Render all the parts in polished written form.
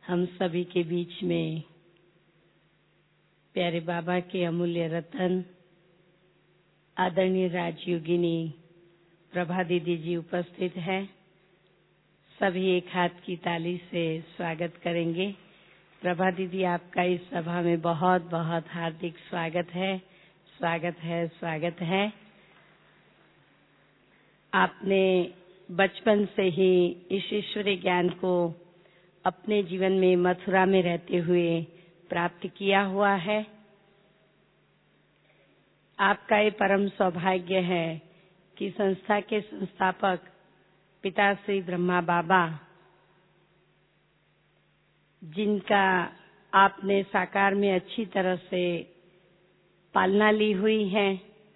हम सभी के बीच में प्यारे बाबा के अमूल्य रतन आदरणीय राजयोगिनी प्रभा दीदी जी उपस्थित है। सभी एक हाथ की ताली से स्वागत करेंगे। प्रभा दीदी, आपका इस सभा में बहुत बहुत हार्दिक स्वागत है, स्वागत है, स्वागत है। आपने बचपन से ही इस ईश्वरीय ज्ञान को अपने जीवन में मथुरा में रहते हुए प्राप्त किया हुआ है। आपका ये परम सौभाग्य है कि संस्था के संस्थापक पिता श्री ब्रह्मा बाबा, जिनका आपने साकार में अच्छी तरह से पालना ली हुई है,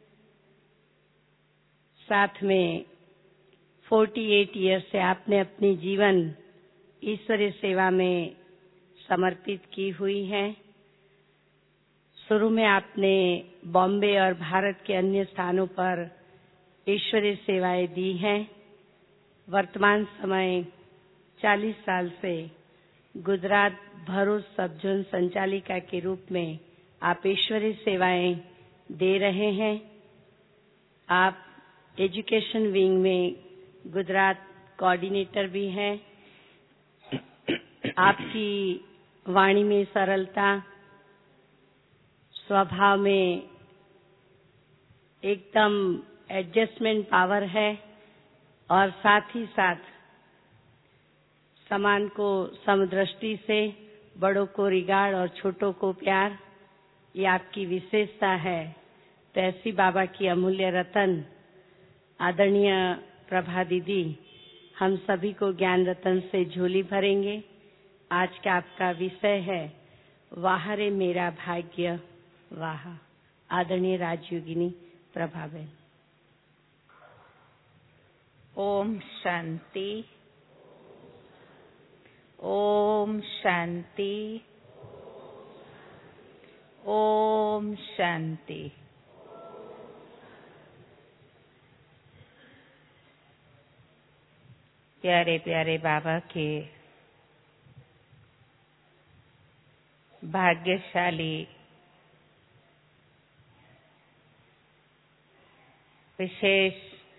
साथ में 48 ईयर से आपने अपनी जीवन ईश्वरीय सेवा में समर्पित की हुई है। शुरू में आपने बॉम्बे और भारत के अन्य स्थानों पर ईश्वरीय सेवाएं दी हैं। वर्तमान समय 40 साल से गुजरात भरूच सब जोन संचालिका के रूप में आप ईश्वरीय सेवाएं दे रहे हैं। आप एजुकेशन विंग में गुजरात कोऑर्डिनेटर भी हैं। आपकी वाणी में सरलता, स्वभाव में एकदम एडजस्टमेंट पावर है और साथ ही साथ समान को समदृष्टि से, बड़ों को रिगार्ड और छोटों को प्यार, ये आपकी विशेषता है। तो ऐसी बाबा की अमूल्य रतन आदरणीय प्रभा दीदी हम सभी को ज्ञान रतन से झोली भरेंगे। आज का आपका विषय है वाह रे मेरा भाग्य वाह। आदरणीय राजयोगिनी प्रभा बहन। ओम शांति, ओम शांति, ओम शांति। प्यारे प्यारे बाबा के भाग्यशाली विशेष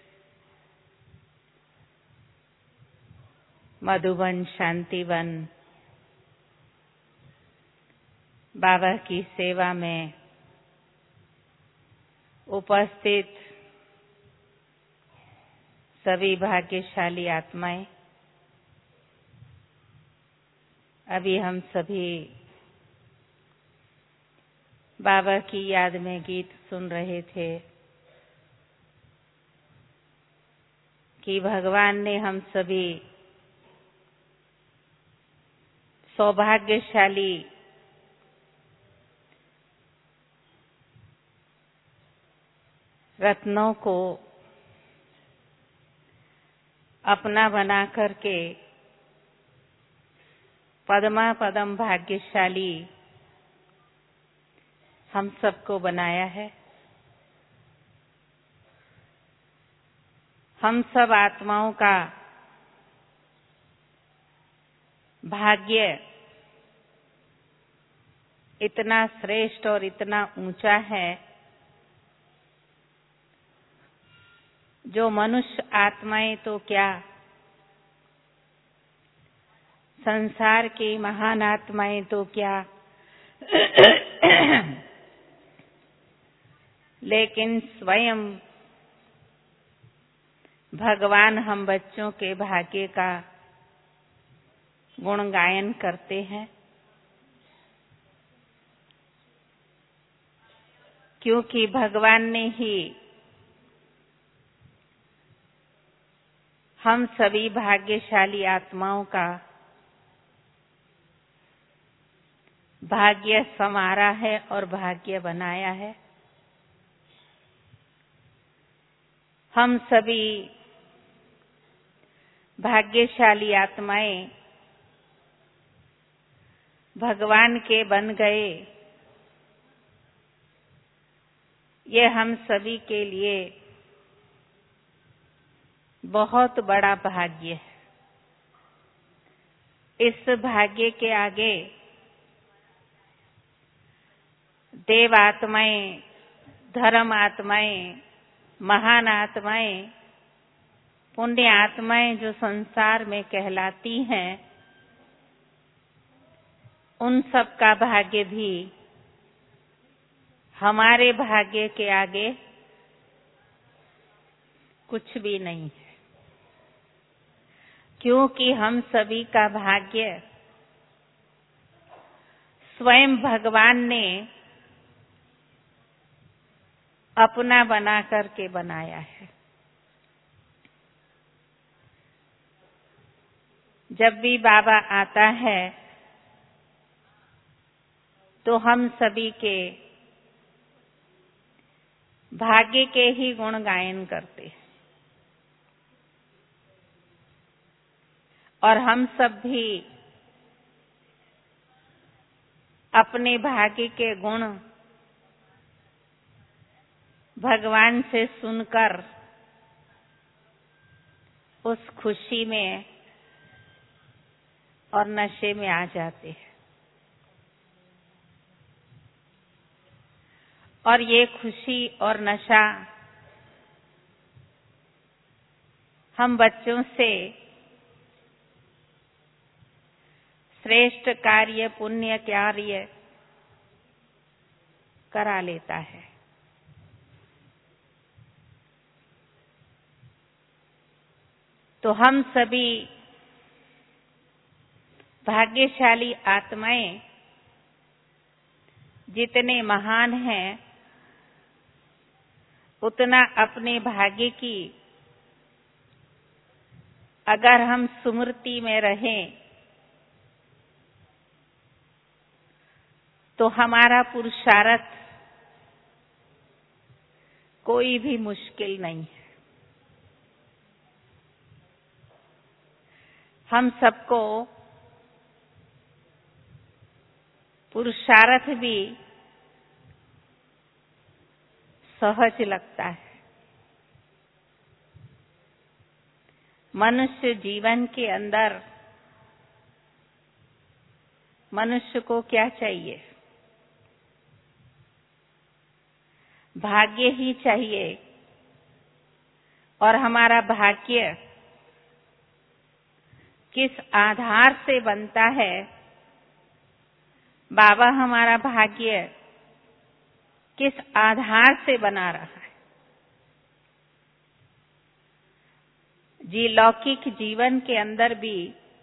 मधुबन शांतिवन बाबा की सेवा में उपस्थित सभी भाग्यशाली आत्माएं, अभी हम सभी बाबा की याद में गीत सुन रहे थे कि भगवान ने हम सभी सौभाग्यशाली रत्नों को अपना बना करके पदमा पदम भाग्यशाली हम सबको बनाया है। हम सब आत्माओं का भाग्य इतना श्रेष्ठ और इतना ऊंचा है, जो मनुष्य आत्माएं तो क्या, संसार की महान आत्माएं तो क्या, लेकिन स्वयं भगवान हम बच्चों के भाग्य का गुणगायन करते हैं, क्योंकि भगवान ने ही हम सभी भाग्यशाली आत्माओं का भाग्य संवारा है और भाग्य बनाया है। हम सभी भाग्यशाली आत्माएं भगवान के बन गए, ये हम सभी के लिए बहुत बड़ा भाग्य है। इस भाग्य के आगे देव आत्माएं, धर्म आत्माएं, महान आत्माएं, पुण्य आत्माएं जो संसार में कहलाती हैं, उन सब का भाग्य भी हमारे भाग्य के आगे कुछ भी नहीं है, क्योंकि हम सभी का भाग्य स्वयं भगवान ने अपना बना करके बनाया है। जब भी बाबा आता है तो हम सभी के भाग्य के ही गुण गायन करते हैं और हम सब भी अपने भाग्य के गुण भगवान से सुनकर उस खुशी में और नशे में आ जाते हैं। और ये खुशी और नशा हम बच्चों से श्रेष्ठ कार्य, पुण्य कार्य करा लेता है। तो हम सभी भाग्यशाली आत्माएं जितने महान हैं, उतना अपने भाग्य की अगर हम स्मृति में रहें तो हमारा पुरुषार्थ कोई भी मुश्किल नहीं है। हम सबको पुरुषार्थ भी सहज लगता है। मनुष्य जीवन के अंदर मनुष्य को क्या चाहिए? भाग्य ही चाहिए। और हमारा भाग्य किस आधार से बनता है? बाबा हमारा भाग्य किस आधार से बना रहा है? जी, लौकिक जीवन के अंदर भी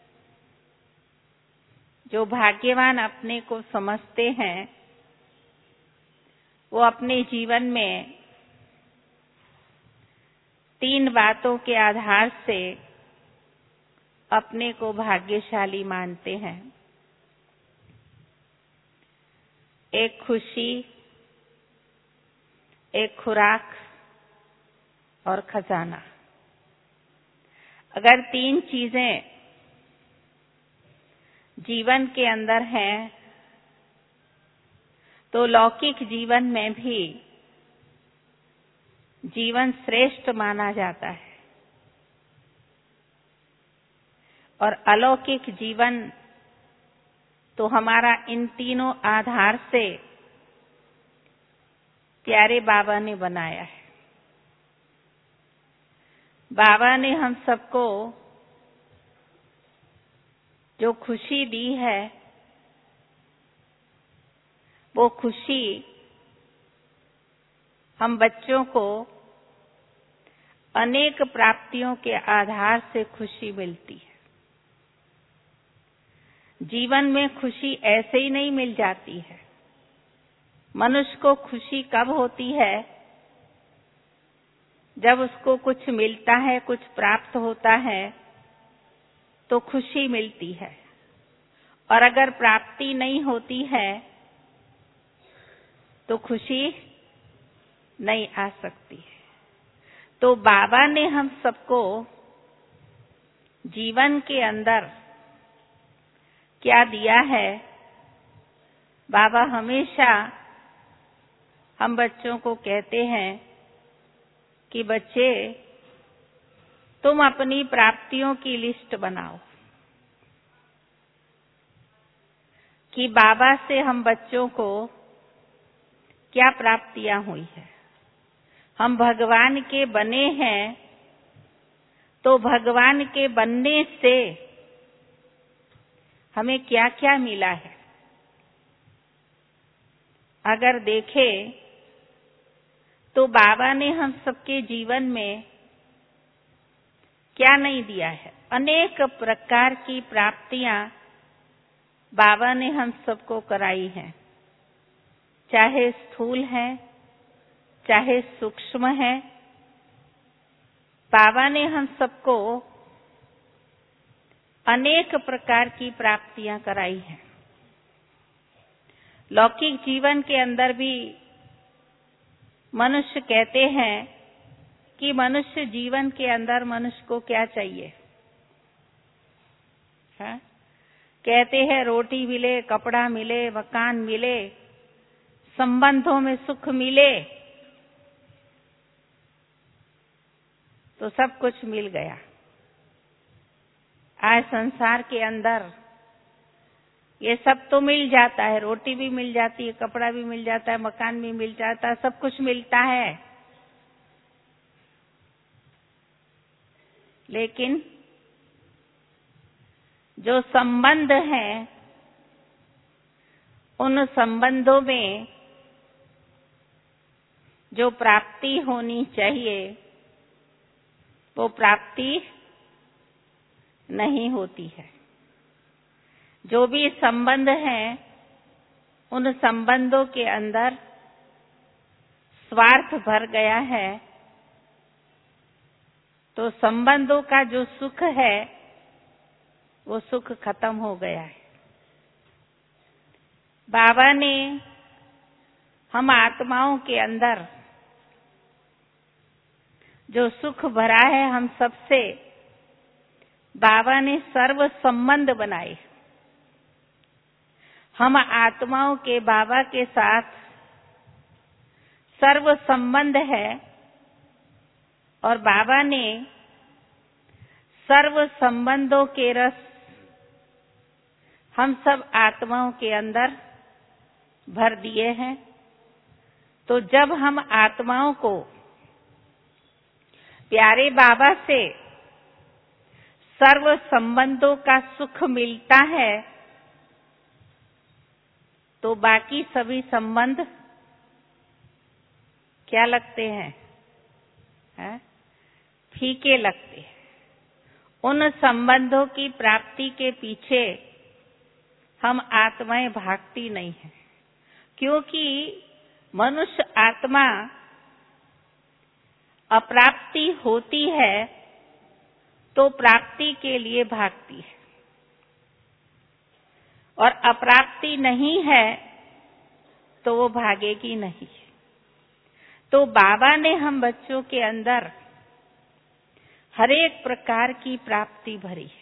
जो भाग्यवान अपने को समझते हैं, वो अपने जीवन में 3 बातों के आधार से अपने को भाग्यशाली मानते हैं। एक खुशी, एक खुराक और खजाना। अगर 3 चीजें जीवन के अंदर हैं तो लौकिक जीवन में भी जीवन श्रेष्ठ माना जाता है और अलौकिक जीवन तो हमारा इन तीनों आधार से प्यारे बाबा ने बनाया है। बाबा ने हम सबको जो खुशी दी है, वो खुशी हम बच्चों को अनेक प्राप्तियों के आधार से खुशी मिलती है। जीवन में खुशी ऐसे ही नहीं मिल जाती है। मनुष्य को खुशी कब होती है? जब उसको कुछ मिलता है, कुछ प्राप्त होता है तो खुशी मिलती है। और अगर प्राप्ति नहीं होती है तो खुशी नहीं आ सकती है। तो बाबा ने हम सबको जीवन के अंदर क्या दिया है? बाबा हमेशा हम बच्चों को कहते हैं कि बच्चे, तुम अपनी प्राप्तियों की लिस्ट बनाओ। कि बाबा से हम बच्चों को क्या प्राप्तियां हुई है। हम भगवान के बने हैं, तो भगवान के बनने से हमें क्या क्या मिला है। अगर देखें तो बाबा ने हम सबके जीवन में क्या नहीं दिया है। अनेक प्रकार की प्राप्तियां बाबा ने हम सबको कराई हैं, चाहे स्थूल है, चाहे सूक्ष्म है। बाबा ने हम सबको अनेक प्रकार की प्राप्तियां कराई हैं। लौकिक जीवन के अंदर भी मनुष्य कहते हैं कि मनुष्य जीवन के अंदर मनुष्य को क्या चाहिए, है? कहते हैं रोटी मिले, कपड़ा मिले, मकान मिले, संबंधों में सुख मिले, तो सब कुछ मिल गया। आज संसार के अंदर ये सब तो मिल जाता है, रोटी भी मिल जाती है, कपड़ा भी मिल जाता है, मकान भी मिल जाता है, सब कुछ मिलता है। लेकिन जो संबंध हैं, उन संबंधों में जो प्राप्ति होनी चाहिए वो प्राप्ति नहीं होती है। जो भी संबंध हैं, उन संबंधों के अंदर स्वार्थ भर गया है, तो संबंधों का जो सुख है वो सुख खत्म हो गया है। बाबा ने हम आत्माओं के अंदर जो सुख भरा है, हम सबसे बाबा ने सर्व संबंध बनाए। हम आत्माओं के बाबा के साथ सर्व संबंध है और बाबा ने सर्व संबंधों के रस हम सब आत्माओं के अंदर भर दिए हैं। तो जब हम आत्माओं को प्यारे बाबा से सर्व संबंधों का सुख मिलता है, तो बाकी सभी संबंध क्या लगते हैं, फीके लगते हैं। उन संबंधों की प्राप्ति के पीछे हम आत्माएं भागती नहीं हैं, क्योंकि मनुष्य आत्मा अप्राप्ति होती है तो प्राप्ति के लिए भागती है, और अप्राप्ति नहीं है तो वो भागेगी नहीं। तो बाबा ने हम बच्चों के अंदर हरेक प्रकार की प्राप्ति भरी है।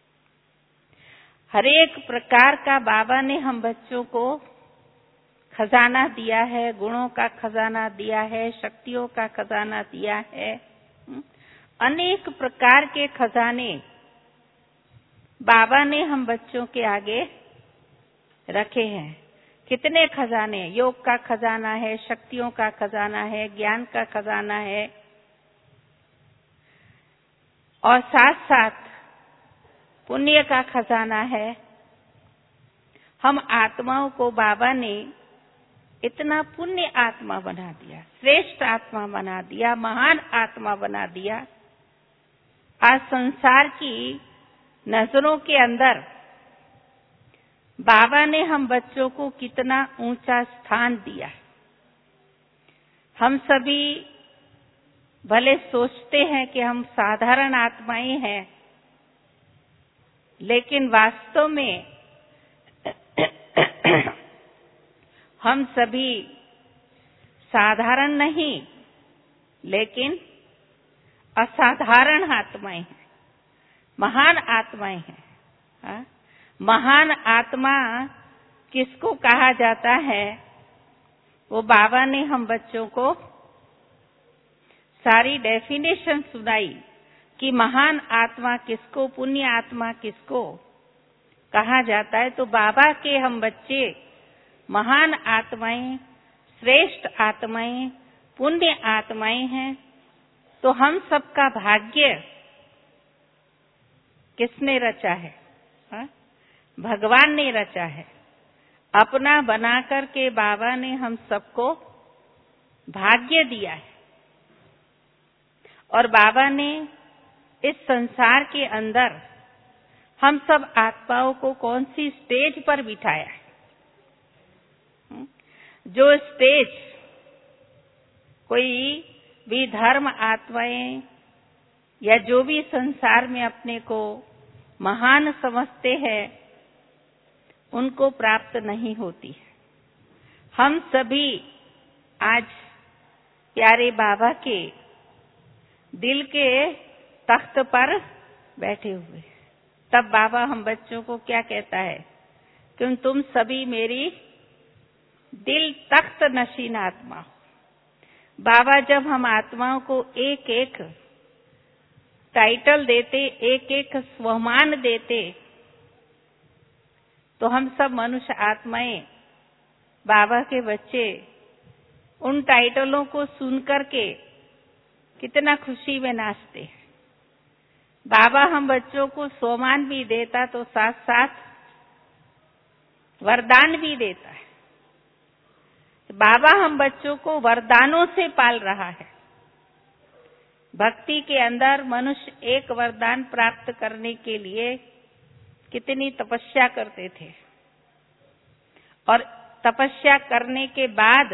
हरेक प्रकार का बाबा ने हम बच्चों को खजाना दिया है, गुणों का खजाना दिया है, शक्तियों का खजाना दिया है। अनेक प्रकार के खजाने बाबा ने हम बच्चों के आगे रखे हैं। कितने खजाने, योग का खजाना है, शक्तियों का खजाना है, ज्ञान का खजाना है, और साथ साथ पुण्य का खजाना है। हम आत्माओं को बाबा ने इतना पुण्य आत्मा बना दिया, श्रेष्ठ आत्मा बना दिया, महान आत्मा बना दिया। आज संसार की नजरों के अंदर बाबा ने हम बच्चों को कितना ऊंचा स्थान दिया। हम सभी भले सोचते हैं कि हम साधारण आत्माएं हैं, लेकिन वास्तव में हम सभी साधारण नहीं, लेकिन असाधारण आत्माएं हैं, महान आत्माएं हैं। महान आत्मा किसको कहा जाता है, वो बाबा ने हम बच्चों को सारी डेफिनेशन सुनाई कि महान आत्मा किसको, पुण्य आत्मा किसको। कहा जाता है, तो बाबा के हम बच्चे महान आत्माएं, श्रेष्ठ आत्माएं, पुण्य आत्माएं हैं। तो हम सबका भाग्य किसने रचा है? भगवान ने रचा है। अपना बना करके बाबा ने हम सबको भाग्य दिया है। और बाबा ने इस संसार के अंदर हम सब आत्माओं को कौन सी स्टेज पर बिठाया है? जो स्टेज कोई भी धर्म आत्माएं या जो भी संसार में अपने को महान समझते हैं, उनको प्राप्त नहीं होती है। हम सभी आज प्यारे बाबा के दिल के तख्त पर बैठे हुए। तब बाबा हम बच्चों को क्या कहता है कि तुम सभी मेरी दिल तख्त नशीन आत्मा। बाबा जब हम आत्माओं को एक एक टाइटल देते, एक एक स्वमान देते, तो हम सब मनुष्य आत्माएं, बाबा के बच्चे, उन टाइटलों को सुनकर के कितना खुशी में नाचते हैं। बाबा हम बच्चों को स्वमान भी देता तो साथ साथ वरदान भी देता है। बाबा हम बच्चों को वरदानों से पाल रहा है। भक्ति के अंदर मनुष्य एक वरदान प्राप्त करने के लिए कितनी तपस्या करते थे, और तपस्या करने के बाद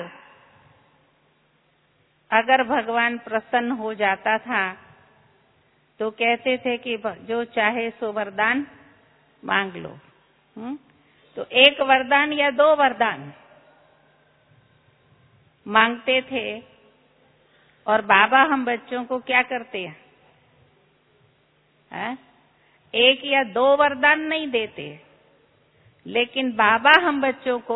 अगर भगवान प्रसन्न हो जाता था तो कहते थे कि जो चाहे सो वरदान मांग लो। तो एक वरदान या दो वरदान मांगते थे, और बाबा हम बच्चों को क्या करते हैं? एक या दो वरदान नहीं देते, लेकिन बाबा हम बच्चों को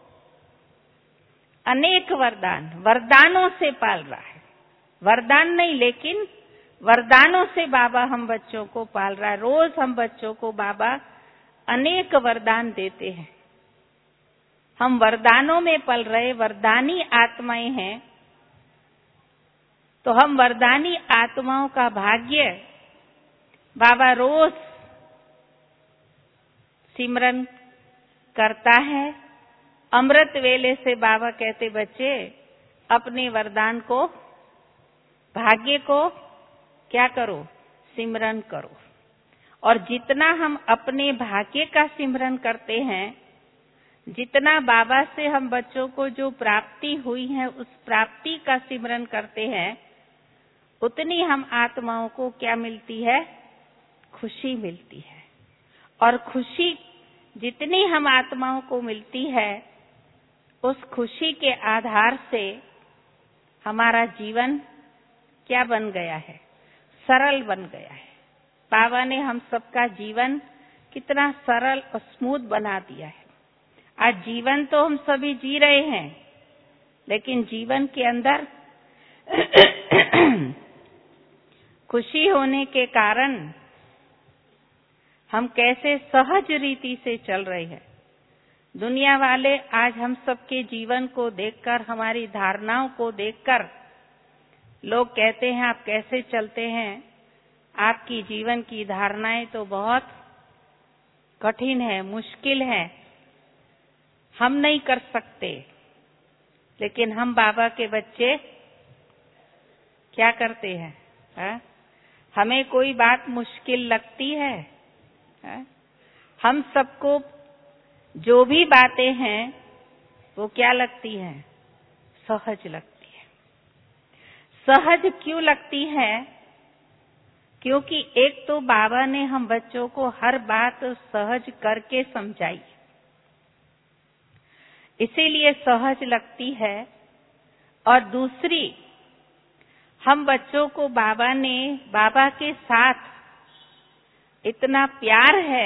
अनेक वरदानों से पाल रहा है। वरदान नहीं, लेकिन वरदानों से बाबा हम बच्चों को पाल रहा है। रोज हम बच्चों को बाबा अनेक वरदान देते हैं। हम वरदानों में पल रहे वरदानी आत्माएं हैं। तो हम वरदानी आत्माओं का भाग्य बाबा रोज सिमरन करता है। अमृत वेले से बाबा कहते, बच्चे अपने वरदान को, भाग्य को क्या करो? सिमरन करो। और जितना हम अपने भाग्य का सिमरन करते हैं, जितना बाबा से हम बच्चों को जो प्राप्ति हुई है उस प्राप्ति का सिमरन करते हैं, उतनी हम आत्माओं को क्या मिलती है? खुशी मिलती है। और खुशी जितनी हम आत्माओं को मिलती है, उस खुशी के आधार से हमारा जीवन क्या बन गया है? सरल बन गया है। बाबा ने हम सबका जीवन कितना सरल और स्मूथ बना दिया है। आज जीवन तो हम सभी जी रहे हैं, लेकिन जीवन के अंदर खुशी होने के कारण हम कैसे सहज रीति से चल रहे हैं। दुनिया वाले आज हम सबके जीवन को देखकर, हमारी धारणाओं को देखकर लोग कहते हैं, आप कैसे चलते हैं? आपकी जीवन की धारणाएं तो बहुत कठिन है, मुश्किल है, हम नहीं कर सकते। लेकिन हम बाबा के बच्चे क्या करते हैं? हमें कोई बात मुश्किल लगती है? हम सबको जो भी बातें हैं वो क्या लगती हैं? सहज लगती है। सहज क्यों लगती है? क्योंकि एक तो बाबा ने हम बच्चों को हर बात सहज करके समझाई, इसीलिए सहज लगती है। और दूसरी, हम बच्चों को बाबा के साथ इतना प्यार है,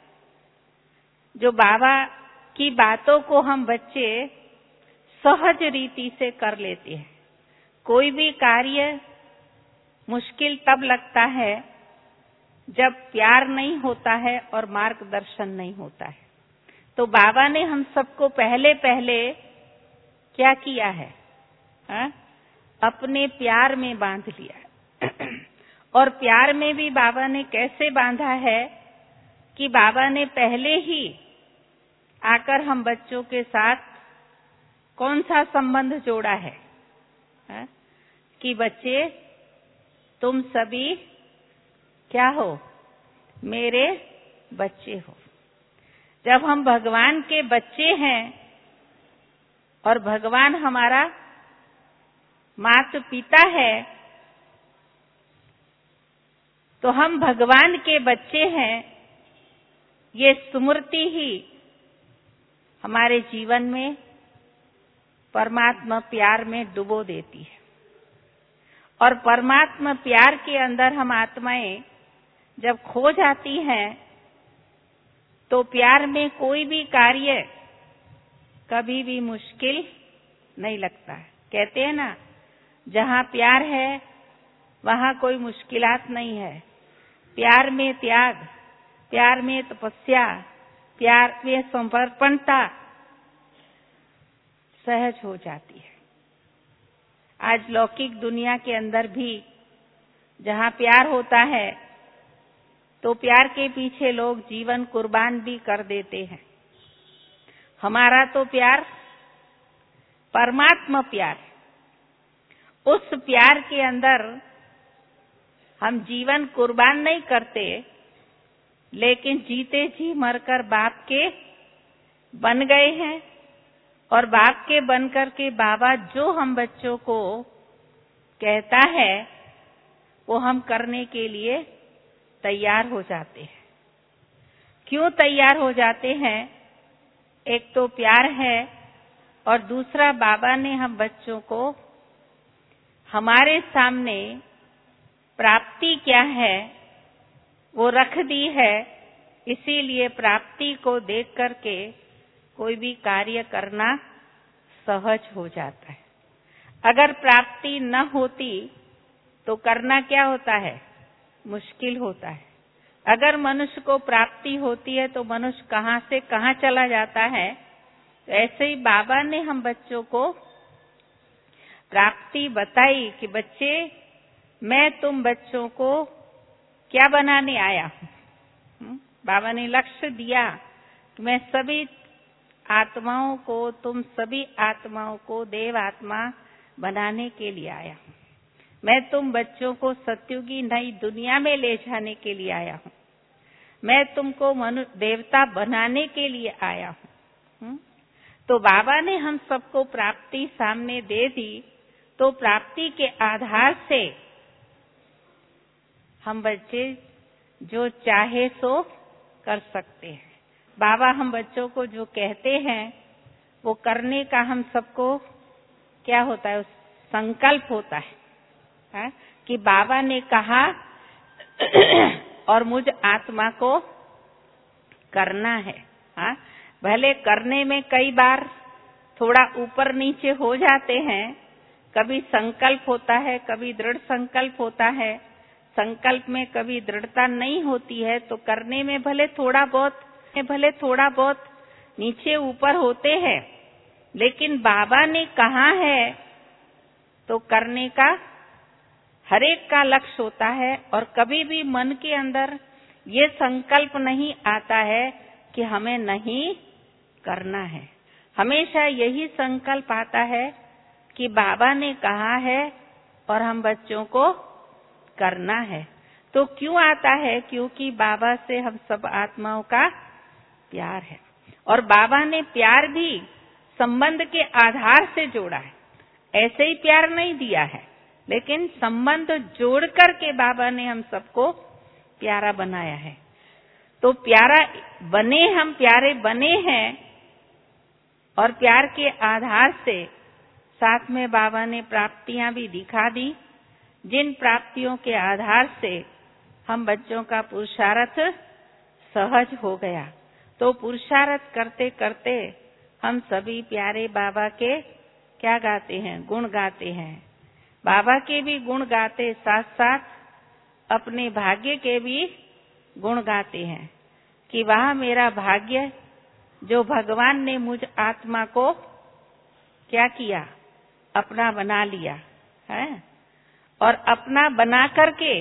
जो बाबा की बातों को हम बच्चे सहज रीति से कर लेते हैं। कोई भी कार्य मुश्किल तब लगता है जब प्यार नहीं होता है और मार्गदर्शन नहीं होता है। तो बाबा ने हम सबको पहले क्या किया है? अपने प्यार में बांध लिया है। और प्यार में भी बाबा ने कैसे बांधा है कि बाबा ने पहले ही आकर हम बच्चों के साथ कौन सा संबंध जोड़ा है, कि बच्चे तुम सभी क्या हो? मेरे बच्चे हो। जब हम भगवान के बच्चे हैं और भगवान हमारा माता पिता है, तो हम भगवान के बच्चे हैं, ये स्मृति ही हमारे जीवन में परमात्मा प्यार में डुबो देती है। और परमात्मा प्यार के अंदर हम आत्माएं जब खो जाती हैं, तो प्यार में कोई भी कार्य कभी भी मुश्किल नहीं लगता है। कहते हैं ना, जहां प्यार है वहां कोई मुश्किलात नहीं है। प्यार में त्याग, प्यार में तपस्या, प्यार में समर्पणता सहज हो जाती है। आज लौकिक दुनिया के अंदर भी जहां प्यार होता है, तो प्यार के पीछे लोग जीवन कुर्बान भी कर देते हैं। हमारा तो प्यार परमात्मा प्यार, उस प्यार के अंदर हम जीवन कुर्बान नहीं करते, लेकिन जीते जी मरकर बाप के बन गए हैं। और बाप के बनकर के बाबा जो हम बच्चों को कहता है, वो हम करने के लिए तैयार हो जाते हैं। क्यों तैयार हो जाते हैं? एक तो प्यार है, और दूसरा बाबा ने हम बच्चों को हमारे सामने प्राप्ति क्या है वो रख दी है। इसीलिए प्राप्ति को देख करके कोई भी कार्य करना सहज हो जाता है। अगर प्राप्ति न होती तो करना क्या होता है? मुश्किल होता है। अगर मनुष्य को प्राप्ति होती है तो मनुष्य कहां से कहां चला जाता है। तो ऐसे ही बाबा ने हम बच्चों को प्राप्ति बताई कि बच्चे, मैं तुम बच्चों को क्या बनाने आया हूं। बाबा ने लक्ष्य दिया कि मैं सभी आत्माओं को, तुम सभी आत्माओं को देव आत्मा बनाने के लिए आया हूं। मैं तुम बच्चों को सत्युगी नई दुनिया में ले जाने के लिए आया हूं। मैं तुमको मनुष्य देवता बनाने के लिए आया हूं। तो बाबा ने हम सबको प्राप्ति सामने दे दी, तो प्राप्ति के आधार से हम बच्चे जो चाहे सो कर सकते हैं। बाबा हम बच्चों को जो कहते हैं वो करने का हम सबको क्या होता है? संकल्प होता है कि बाबा ने कहा और मुझ आत्मा को करना है। भले करने में कई बार थोड़ा ऊपर नीचे हो जाते हैं, कभी संकल्प होता है, कभी दृढ़ संकल्प होता है। संकल्प में कभी दृढ़ता नहीं होती है, तो करने में भले थोड़ा बहुत नीचे ऊपर होते हैं, लेकिन बाबा ने कहा है तो करने का हर एक का लक्ष्य होता है। और कभी भी मन के अंदर ये संकल्प नहीं आता है कि हमें नहीं करना है। हमेशा यही संकल्प आता है कि बाबा ने कहा है और हम बच्चों को करना है। तो क्यों आता है? क्योंकि बाबा से हम सब आत्माओं का प्यार है, और बाबा ने प्यार भी संबंध के आधार से जोड़ा है। ऐसे ही प्यार नहीं दिया है, लेकिन संबंध जोड़ करके बाबा ने हम सबको प्यारा बनाया है। तो प्यारा बने, हम प्यारे बने हैं, और प्यार के आधार से साथ में बाबा ने प्राप्तियां भी दिखा दी, जिन प्राप्तियों के आधार से हम बच्चों का पुरुषार्थ सहज हो गया। तो पुरुषार्थ करते करते हम सभी प्यारे बाबा के क्या गाते हैं? गुण गाते हैं। बाबा के भी गुण गाते साथ साथ अपने भाग्य के भी गुण गाते हैं कि वह मेरा भाग्य जो भगवान ने मुझ आत्मा को क्या किया, अपना बना लिया है। और अपना बना करके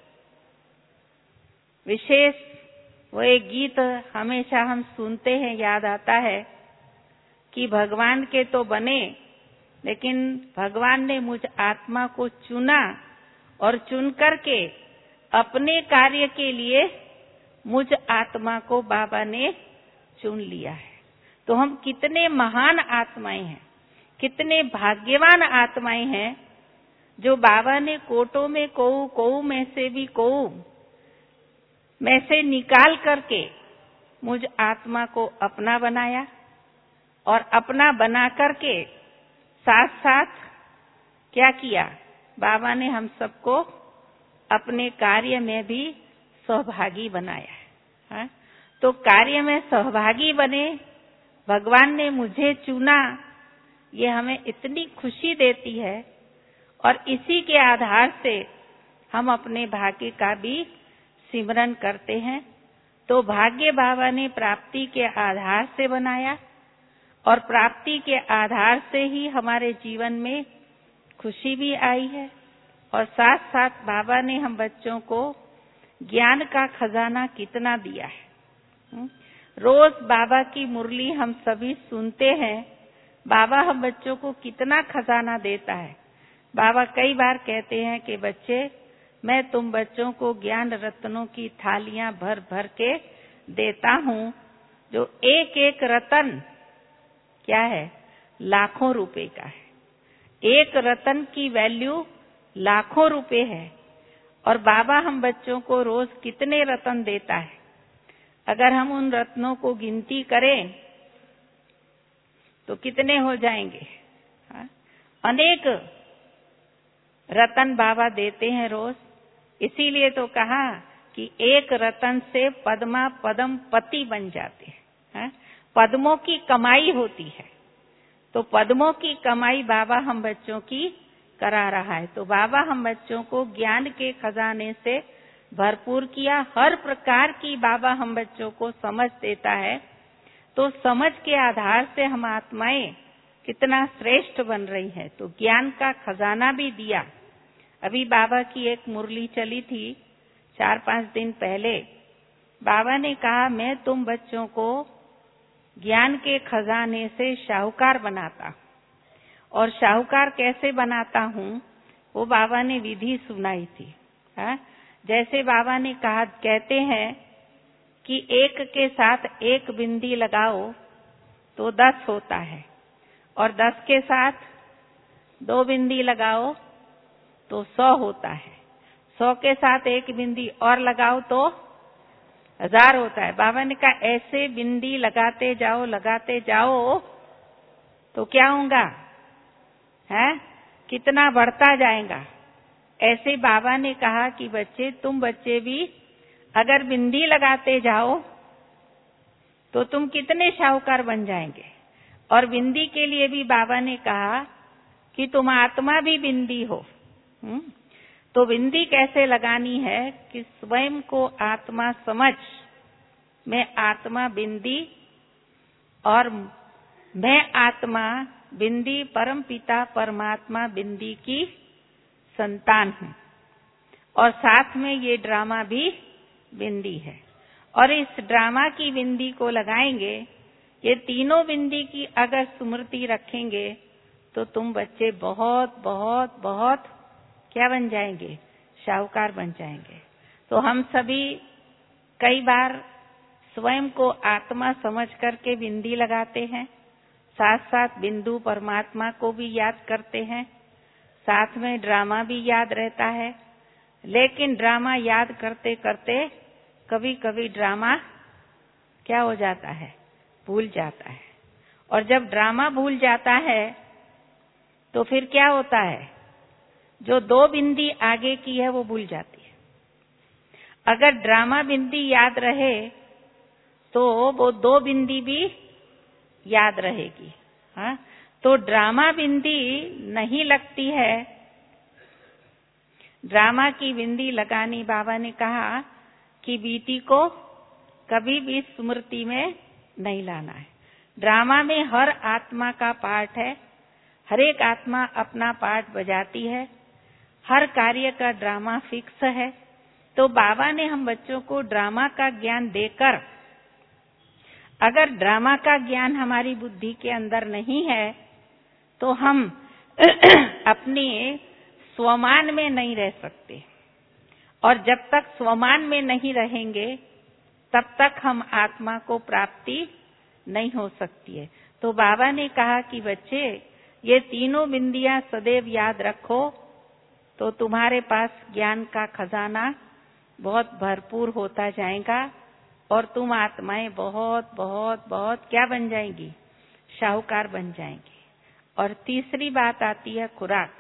विशेष वो एक गीत हमेशा हम सुनते हैं, याद आता है कि भगवान के तो बने, लेकिन भगवान ने मुझ आत्मा को चुना और चुन करके अपने कार्य के लिए मुझ आत्मा को बाबा ने चुन लिया है। तो हम कितने महान आत्माएं हैं, कितने भाग्यवान आत्माएं हैं जो बाबा ने कोटों में कोऊ में से भी कोऊ में से निकाल करके मुझ आत्मा को अपना बनाया और अपना बना करके साथ साथ क्या किया, बाबा ने हम सबको अपने कार्य में भी सहभागी बनाया है। तो कार्य में सहभागी बने, भगवान ने मुझे चुना, ये हमें इतनी खुशी देती है और इसी के आधार से हम अपने भाग्य का भी सिमरन करते हैं। तो भाग्य बाबा ने प्राप्ति के आधार से बनाया और प्राप्ति के आधार से ही हमारे जीवन में खुशी भी आई है। और साथ साथ बाबा ने हम बच्चों को ज्ञान का खजाना कितना दिया है। रोज बाबा की मुरली हम सभी सुनते हैं, बाबा हम बच्चों को कितना खजाना देता है। बाबा कई बार कहते हैं कि बच्चे, मैं तुम बच्चों को ज्ञान रत्नों की थालियां भर भर के देता हूँ, जो एक एक रतन क्या है, लाखों रुपए का है। एक रतन की वैल्यू लाखों रुपए है और बाबा हम बच्चों को रोज कितने रतन देता है। अगर हम उन रत्नों को गिनती करें तो कितने हो जाएंगे। अनेक रतन बाबा देते हैं रोज। इसीलिए तो कहा कि एक रतन से पद्मा पदम पति बन जाते हैं। पद्मों की कमाई होती है, तो पद्मों की कमाई बाबा हम बच्चों की करा रहा है। तो बाबा हम बच्चों को ज्ञान के खजाने से भरपूर किया। हर प्रकार की बाबा हम बच्चों को समझ देता है। तो समझ के आधार से हम आत्माएं कितना श्रेष्ठ बन रही हैं। तो ज्ञान का खजाना भी दिया। अभी बाबा की एक मुरली चली थी 4-5 दिन पहले। बाबा ने कहा, मैं तुम बच्चों को ज्ञान के खजाने से शाहूकार बनाता हूं। और शाहूकार कैसे बनाता हूं, वो बाबा ने विधि सुनाई थी। जैसे बाबा ने कहा, कहते हैं कि एक के साथ एक बिंदी लगाओ तो 10 होता है, और 10 के साथ 2 बिंदी लगाओ तो 100 होता है। 100 के साथ एक बिंदी और लगाओ तो 1000 होता है। बाबा ने कहा, ऐसे बिंदी लगाते जाओ तो क्या होगा, है कितना बढ़ता जाएगा। ऐसे बाबा ने कहा कि बच्चे, तुम बच्चे भी अगर बिंदी लगाते जाओ तो तुम कितने शाहूकार बन जाएंगे। और बिंदी के लिए भी बाबा ने कहा कि तुम आत्मा भी बिंदी हो। तो बिंदी कैसे लगानी है कि स्वयं को आत्मा समझ, मैं आत्मा बिंदी और मैं आत्मा बिंदी परम पिता परमात्मा बिंदी की संतान हूं। और साथ में ये ड्रामा भी बिंदी है। और इस ड्रामा की बिंदी को लगाएंगे, ये तीनों बिंदी की अगर स्मृति रखेंगे तो तुम बच्चे बहुत बहुत बहुत क्या बन जाएंगे, शाहूकार बन जाएंगे। तो हम सभी कई बार स्वयं को आत्मा समझ करके बिंदी लगाते हैं, साथ साथ बिंदु परमात्मा को भी याद करते हैं, साथ में ड्रामा भी याद रहता है। लेकिन ड्रामा याद करते करते कभी कभी ड्रामा क्या हो जाता है, भूल जाता है। और जब ड्रामा भूल जाता है तो फिर क्या होता है, जो 2 बिंदी आगे की है वो भूल जाती है। अगर ड्रामा बिंदी याद रहे तो वो 2 बिंदी भी याद रहेगी। हाँ, तो ड्रामा बिंदी नहीं लगती है। ड्रामा की बिंदी लगानी, बाबा ने कहा कि बेटी को कभी भी स्मृति में नहीं लाना है। ड्रामा में हर आत्मा का पार्ट है, हर एक आत्मा अपना पार्ट बजाती है, हर कार्य का ड्रामा फिक्स है। तो बाबा ने हम बच्चों को ड्रामा का ज्ञान देकर, अगर ड्रामा का ज्ञान हमारी बुद्धि के अंदर नहीं है तो हम अपने स्वमान में नहीं रह सकते, और जब तक स्वमान में नहीं रहेंगे तब तक हम आत्मा को प्राप्ति नहीं हो सकती है। तो बाबा ने कहा कि बच्चे, ये तीनों बिंदियां सदैव याद रखो तो तुम्हारे पास ज्ञान का खजाना बहुत भरपूर होता जाएगा और तुम आत्माएं बहुत बहुत बहुत क्या बन जाएंगी? शाहूकार बन जाएंगी। और तीसरी बात आती है खुराक।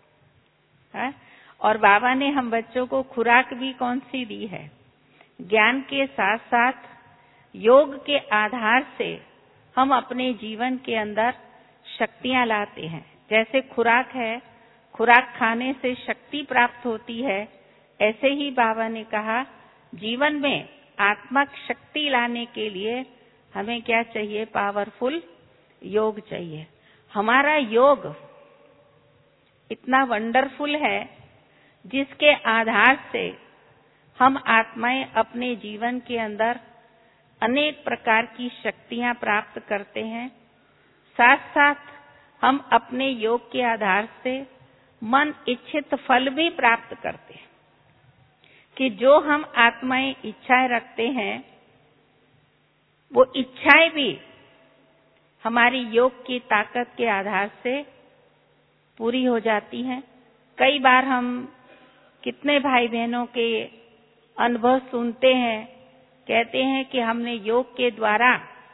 है? और बाबा ने हम बच्चों को खुराक भी कौन सी दी है? ज्ञान के साथ साथ योग के आधार से हम अपने जीवन के अंदर शक्तियां लाते हैं। जैसे खुराक है, खुराक खाने से शक्ति प्राप्त होती है, ऐसे ही बाबा ने कहा जीवन में आत्मक शक्ति लाने के लिए हमें क्या चाहिए? पावरफुल योग चाहिए। हमारा योग इतना वंडरफुल है जिसके आधार से हम आत्माएं अपने जीवन के अंदर अनेक प्रकार की शक्तियां प्राप्त करते हैं। साथ साथ हम अपने योग के आधार से मन इच्छित फल भी प्राप्त करते हैं कि जो हम आत्माएं इच्छाएं रखते हैं वो इच्छाएं भी हमारी योग की ताकत के आधार से पूरी हो जाती हैं। कई बार हम कितने भाई बहनों के अनुभव सुनते हैं, कहते हैं कि हमने योग के द्वारा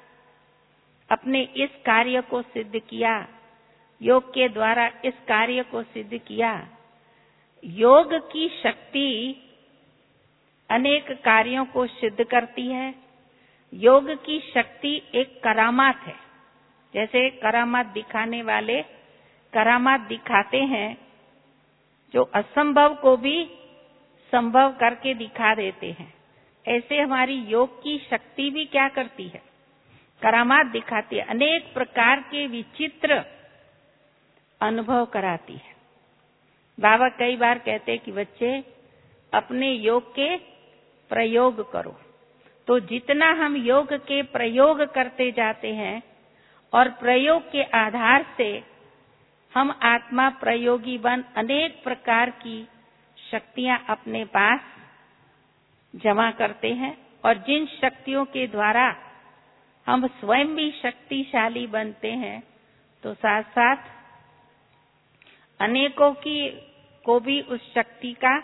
अपने इस कार्य को सिद्ध किया, योग के द्वारा इस कार्य को सिद्ध किया। योग की शक्ति अनेक कार्यों को सिद्ध करती है। योग की शक्ति एक करामात है। जैसे करामात दिखाने वाले करामात दिखाते हैं, जो असंभव को भी संभव करके दिखा देते हैं। ऐसे हमारी योग की शक्ति भी क्या करती है? करामात दिखाती है, अनेक प्रकार के विचित्र अनुभव कराती है। बाबा कई बार कहते हैं कि बच्चे अपने योग के प्रयोग करो। तो जितना हम योग के प्रयोग करते जाते हैं और प्रयोग के आधार से हम आत्मा प्रयोगी बन अनेक प्रकार की शक्तियां अपने पास जमा करते हैं, और जिन शक्तियों के द्वारा हम स्वयं भी शक्तिशाली बनते हैं तो साथ साथ अनेकों को भी उस शक्ति का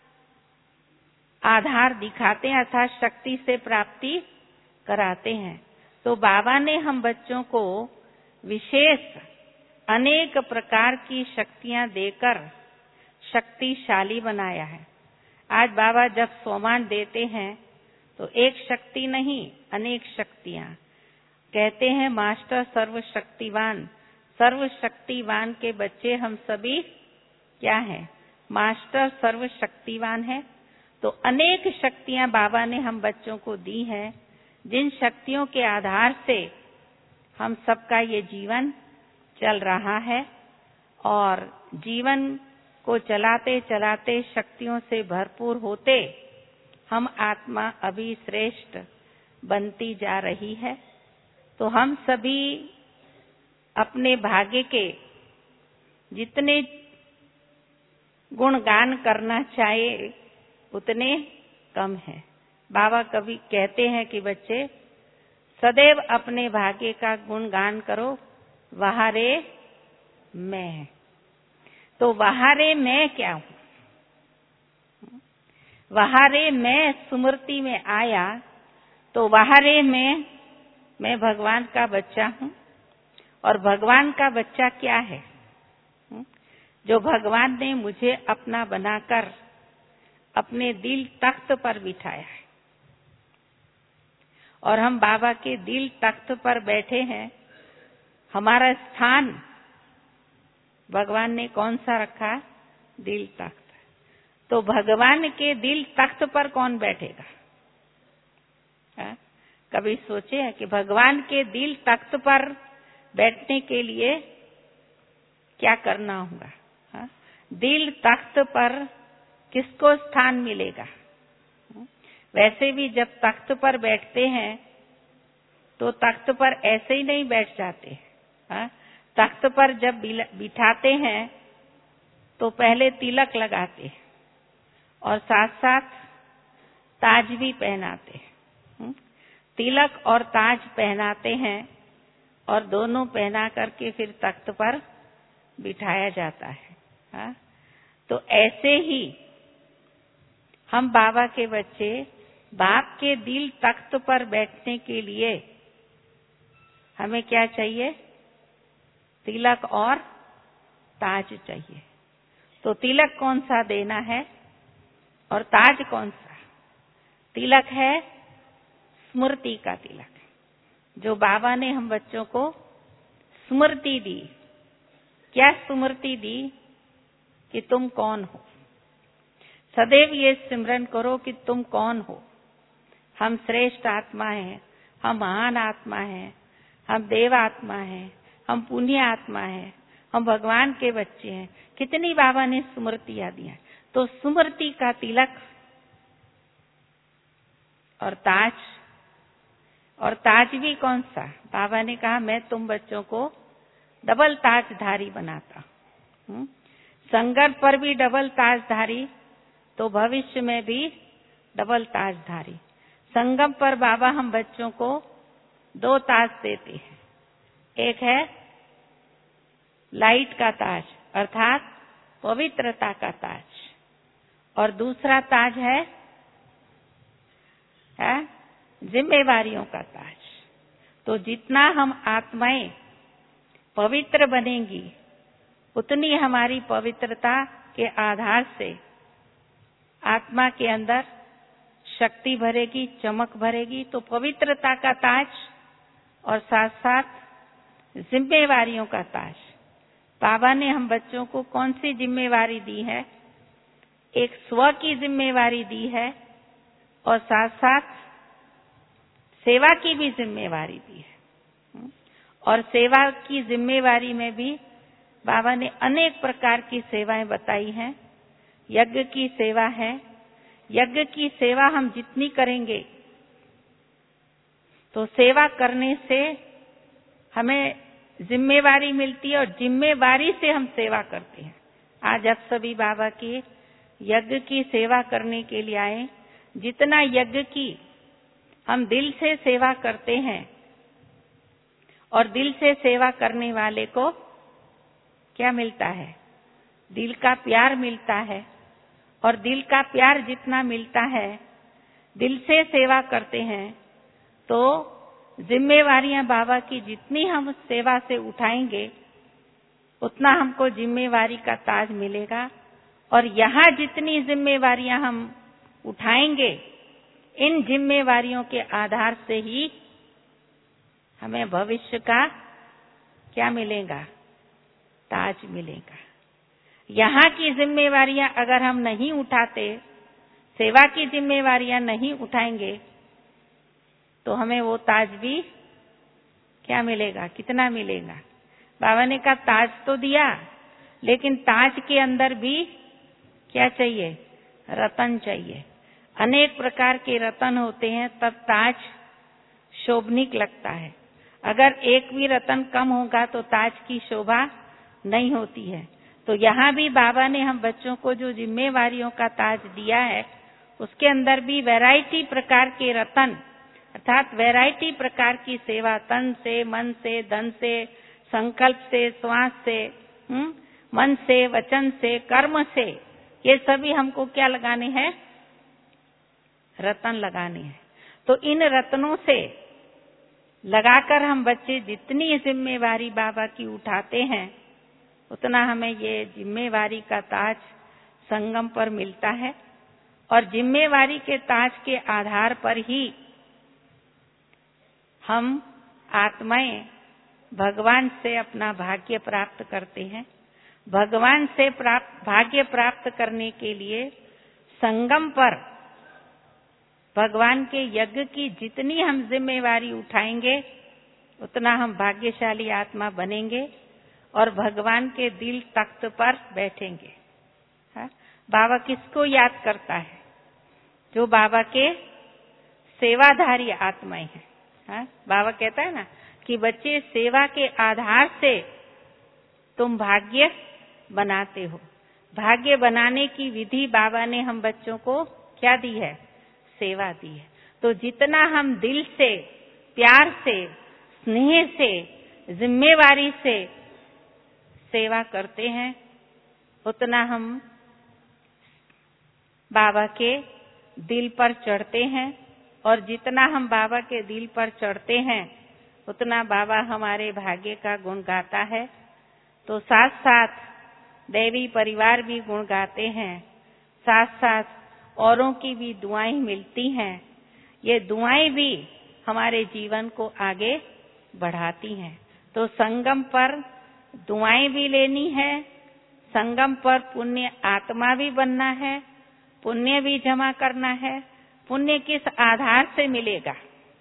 आधार दिखाते हैं, अर्थात शक्ति से प्राप्ति कराते हैं। तो बाबा ने हम बच्चों को विशेष अनेक प्रकार की शक्तियां देकर शक्तिशाली बनाया है। आज बाबा जब सोमान देते हैं तो एक शक्ति नहीं, अनेक शक्तियां। कहते हैं मास्टर सर्वशक्तिवान, सर्वशक्तिवान के बच्चे हम सभी क्या हैं? मास्टर सर्वशक्तिवान है। तो अनेक शक्तियां बाबा ने हम बच्चों को दी हैं, जिन शक्तियों के आधार से हम सबका ये जीवन चल रहा है, और जीवन को चलाते चलाते शक्तियों से भरपूर होते हम आत्मा अभी श्रेष्ठ बनती जा रही है। तो हम सभी अपने भाग्य के जितने गुणगान करना चाहे उतने कम है। बाबा कभी कहते हैं कि बच्चे सदैव अपने भाग्य का गुणगान करो, वहाँ रे मैं। तो वहाँ रे मैं क्या हूँ? वहाँ रे मैं स्मृति में आया तो वहाँ रे मैं भगवान का बच्चा हूँ। और भगवान का बच्चा क्या है? जो भगवान ने मुझे अपना बनाकर अपने दिल तख्त पर बिठाया है, और हम बाबा के दिल तख्त पर बैठे हैं। हमारा स्थान भगवान ने कौन सा रखा? दिल तख्त। तो भगवान के दिल तख्त पर कौन बैठेगा? कभी सोचे हैं कि भगवान के दिल तख्त पर बैठने के लिए क्या करना होगा? हाँ? दिल तख्त पर किसको स्थान मिलेगा? वैसे भी जब तख्त पर बैठते हैं तो तख्त पर ऐसे ही नहीं बैठ जाते। हाँ? तख्त पर जब बिठाते हैं तो पहले तिलक लगाते और साथ साथ ताज भी पहनाते। तिलक और ताज पहनाते हैं और दोनों पहना करके फिर तख्त पर बिठाया जाता है। हाँ? तो ऐसे ही हम बाबा के बच्चे बाप के दिल तख्त पर बैठने के लिए हमें क्या चाहिए? तिलक और ताज चाहिए। तो तिलक कौन सा देना है और ताज कौन सा? तिलक है स्मृति का तिलक, जो बाबा ने हम बच्चों को स्मृति दी। क्या स्मृति दी? कि तुम कौन हो। सदैव ये सिमरन करो कि तुम कौन हो। हम श्रेष्ठ आत्मा हैं, हम महान आत्मा हैं, हम देव आत्मा हैं, हम पुण्य आत्मा हैं, हम भगवान के बच्चे हैं। कितनी बाबा ने स्मृतियां दी हैं। तो स्मृति का तिलक और ताज भी कौन सा? बाबा ने कहा मैं तुम बच्चों को डबल ताजधारी बनाता हूं। संगत पर भी डबल ताजधारी, तो भविष्य में भी डबल ताजधारी। संगम पर बाबा हम बच्चों को 2 ताज देते हैं। एक है लाइट का ताज अर्थात पवित्रता का ताज, और दूसरा ताज है जिम्मेवारियों का ताज। तो जितना हम आत्माएं पवित्र बनेंगी उतनी हमारी पवित्रता के आधार से आत्मा के अंदर शक्ति भरेगी, चमक भरेगी। तो पवित्रता का ताज और साथ साथ जिम्मेवारियों का ताज। बाबा ने हम बच्चों को कौन सी जिम्मेवारी दी है? एक स्व की जिम्मेवारी दी है और साथ साथ सेवा की भी जिम्मेवारी दी है। और सेवा की जिम्मेवारी में भी बाबा ने अनेक प्रकार की सेवाएं बताई हैं। यज्ञ की सेवा है। यज्ञ की सेवा हम जितनी करेंगे तो सेवा करने से हमें जिम्मेवारी मिलती है और जिम्मेवारी से हम सेवा करते हैं। आज आप सभी बाबा की यज्ञ की सेवा करने के लिए आए। जितना यज्ञ की हम दिल से सेवा करते हैं और दिल से सेवा करने वाले को क्या मिलता है? दिल का प्यार मिलता है। और दिल का प्यार जितना मिलता है, दिल से सेवा करते हैं, तो जिम्मेवारियां बाबा की जितनी हम सेवा से उठाएंगे उतना हमको जिम्मेवारी का ताज मिलेगा। और यहाँ जितनी जिम्मेवारियां हम उठाएंगे, इन जिम्मेवारियों के आधार से ही हमें भविष्य का क्या मिलेगा? ताज मिलेगा। यहाँ की जिम्मेवारियां अगर हम नहीं उठाते, सेवा की जिम्मेवारियां नहीं उठाएंगे, तो हमें वो ताज भी क्या मिलेगा? कितना मिलेगा? बाबा ने कहा ताज तो दिया, लेकिन ताज के अंदर भी क्या चाहिए? रतन चाहिए। अनेक प्रकार के रतन होते हैं, तब ताज शोभनीक लगता है। अगर एक भी रतन कम होगा तो ताज की शोभा नहीं होती है। तो यहाँ भी बाबा ने हम बच्चों को जो जिम्मेवारियों का ताज दिया है, उसके अंदर भी वैरायटी प्रकार के रतन अर्थात वैरायटी प्रकार की सेवा, तन से, मन से, धन से, संकल्प से, श्वास से, मन से, वचन से, कर्म से, ये सभी हमको क्या लगाने हैं? रतन लगाने हैं। तो इन रत्नों से लगाकर हम बच्चे जितनी जिम्मेवारी बाबा की उठाते हैं, उतना हमें ये जिम्मेवारी का ताज संगम पर मिलता है। और जिम्मेवारी के ताज के आधार पर ही हम आत्माएं भगवान से अपना भाग्य प्राप्त करते हैं। भगवान से भाग्य प्राप्त करने के लिए संगम पर भगवान के यज्ञ की जितनी हम जिम्मेवारी उठाएंगे उतना हम भाग्यशाली आत्मा बनेंगे और भगवान के दिल तख्त पर बैठेंगे। हाँ? बाबा किसको याद करता है? जो बाबा के सेवाधारी आत्माएं हैं। हाँ? बाबा कहता है ना कि बच्चे सेवा के आधार से तुम भाग्य बनाते हो। भाग्य बनाने की विधि बाबा ने हम बच्चों को क्या दी है? सेवा दी है। तो जितना हम दिल से, प्यार से, स्नेह से, जिम्मेवारी से सेवा करते हैं उतना हम बाबा के दिल पर चढ़ते हैं और जितना हम बाबा के दिल पर चढ़ते हैं उतना बाबा हमारे भाग्य का गुण गाता है। तो साथ साथ दैवी परिवार भी गुण गाते हैं, साथ साथ औरों की भी दुआएं मिलती हैं। ये दुआएं भी हमारे जीवन को आगे बढ़ाती हैं। तो संगम पर दुआएं भी लेनी है, संगम पर पुण्य आत्मा भी बनना है, पुण्य भी जमा करना है। पुण्य किस आधार से मिलेगा?